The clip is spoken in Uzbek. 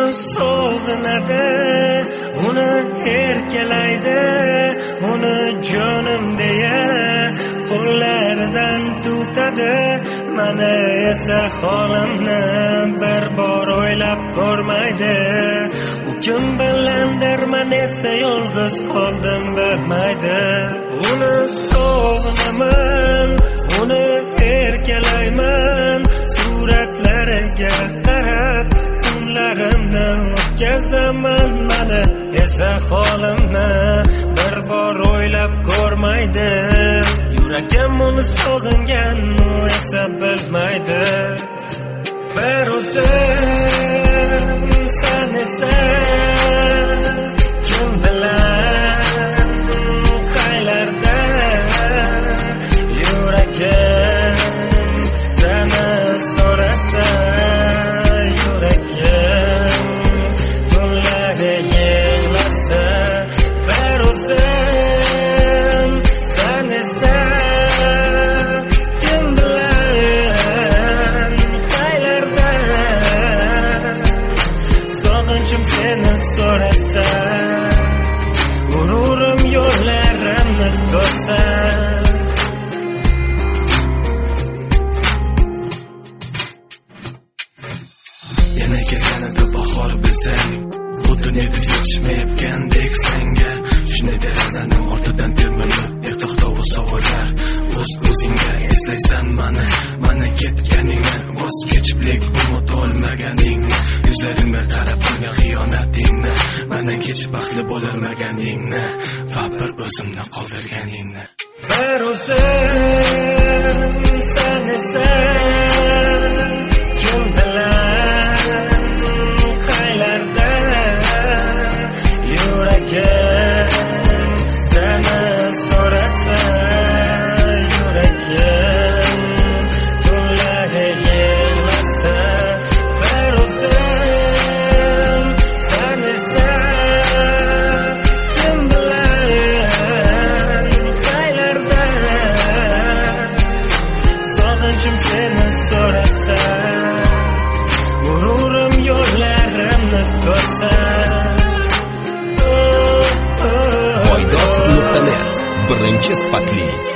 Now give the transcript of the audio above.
sog'inadi, uni erkalaydi, uni jonim deya qo'llaridan tutadi. Mana esa holimni bir bor o'ylab ko'rmaydi. U kim bilandir, men esa yolg'iz qoldim bilmaydi. Uni sog'inaman, uni erkalayman, suratlariga qarab tunlarimni o'tkazaman. Mana esa holimni bir bor o'ylab ko'rmaydi. Yuragim uni sog'ingan, u esa bilmaydi. Bir o'zim sen esa kim bilan qaylarda, yuragim seni so'rasa, yuragim tunlari yig'lasa. Bir o'zim sen esa kim bilan qaylarda, sog'inchim seni so'rasa, g'ururim yo'llarimni to'sa. Yana kelganida bahor bizang, xuddi nedir yetishmayotgandek senga. Shunday derazaning ortidan termilib to'xtovli savollar. O'z-o'zingga eslaysan mana ketganingni, voz kechiblik umid olmaganingni, yuzlarimga qarab qilgan xiyonatingni, mana kechib baxtli bo'lolmaganingni va bir o'zimni qoldirganingni. Bir o'zim sen esa kim bilan qaylarda, yuragim seni so'rasa, yuragim tunlari yig'lasa. Bir o'zim sen esa kim bilan qaylarda, sog'inchim seni so'rasa, g'ururim yo'llarimni to'sa. Voydod.net birinchi sifatli